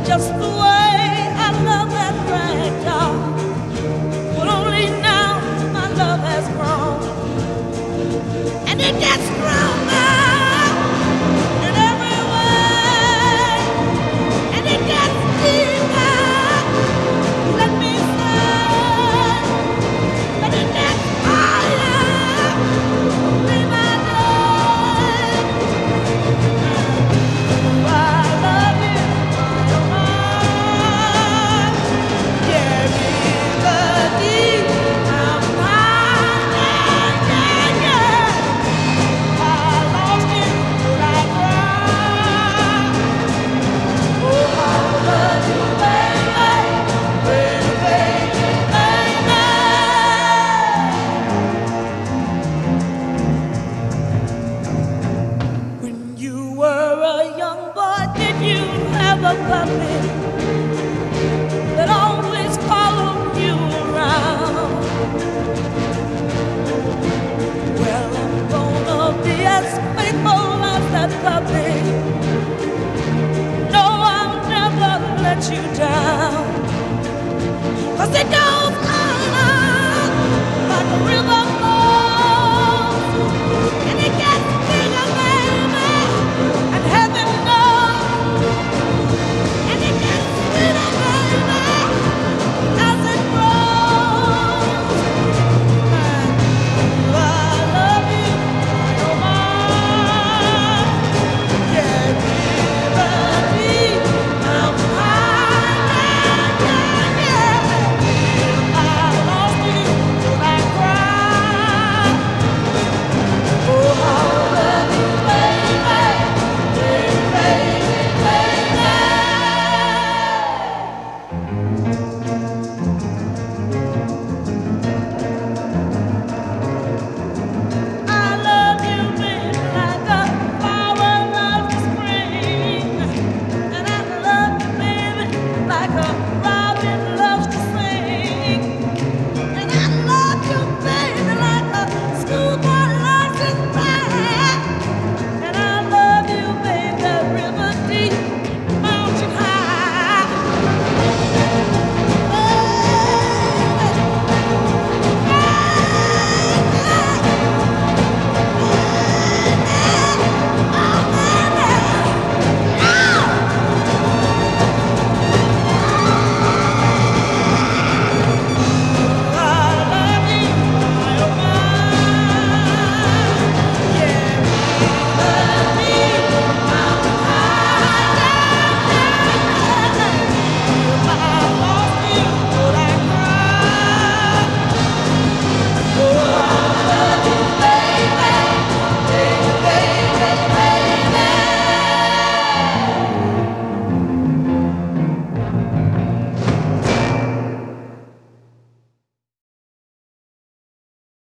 just the way I love that rag doll. But only now my love has grown, and it gets stronger in every way, and it gets deeper. Let me say that it gets higher day by day. I love you, my heart. Yeah, melody, I'm finding, yeah, yeah. I lost you, but I cried. Oh, I love you, baby, baby, baby. When you were a young boy, did you have a puppy that always followed you around? Well, I'm gonna be as faithful as that puppy. No, I'll never let you down. 'Cause it don't